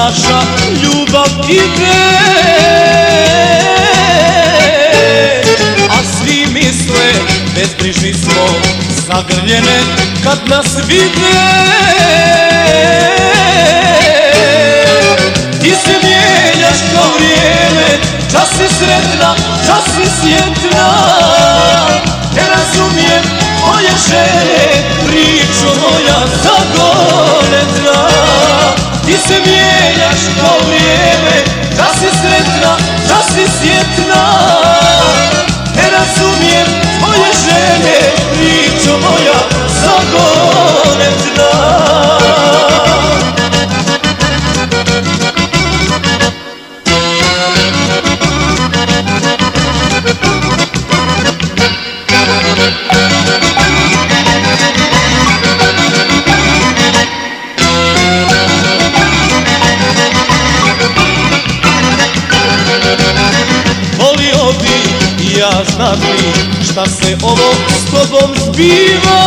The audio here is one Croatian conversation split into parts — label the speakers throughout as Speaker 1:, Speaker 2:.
Speaker 1: naša ljubav ide, a svi misle bezbrižni smo, zagrljene kad nas vide. Ti se mijenjaš kao vrijeme, čas si sretna, čas si sjetna. Ne razumijem moje želje, pričo moja zagonetna. Ti se mijenjaš kao vrijeme, čas si sretna, čas si sjetna. Ne razumijem moje želje, pričo moja zagonetna. Volio bi ja znati šta se ovo s tobom zbiva.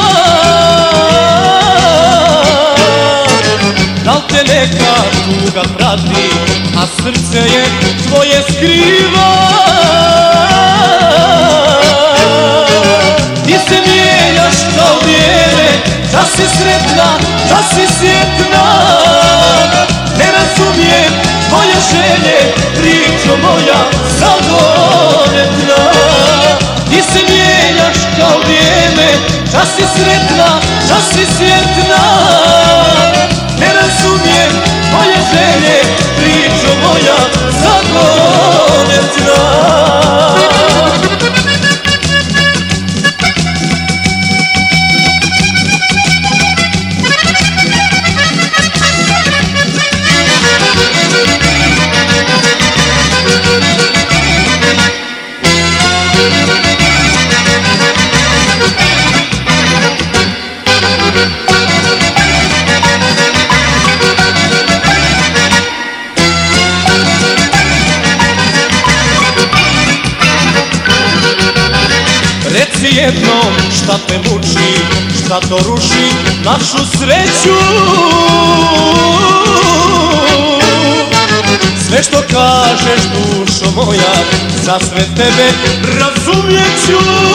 Speaker 1: Da li te neka tuga prati, a srce je tvoje skriva. Ti se mijenjaš kao vrijeme, čas si sretna, čas si sjetna. Ne razumijem moje želje, pričo moja zagonetna. Ti se mijenjaš kao vrijeme, čas si sretna, čas si sjetna. Ne razumijem moje želje, pričo moja zagonetna. Reci jednom šta te muči, šta to ruši našu sreću. Sve što kažeš dušo moja, za sve tebe razumjeću.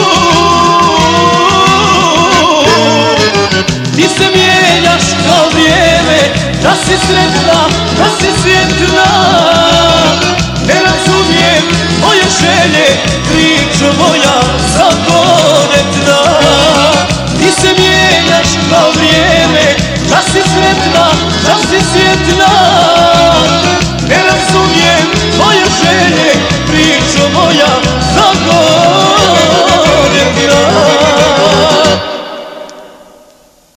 Speaker 1: Ti se mijenjaš kao vrijeme, da si sretna, da si sjetna. Ne razumijem moje želje, pričo moja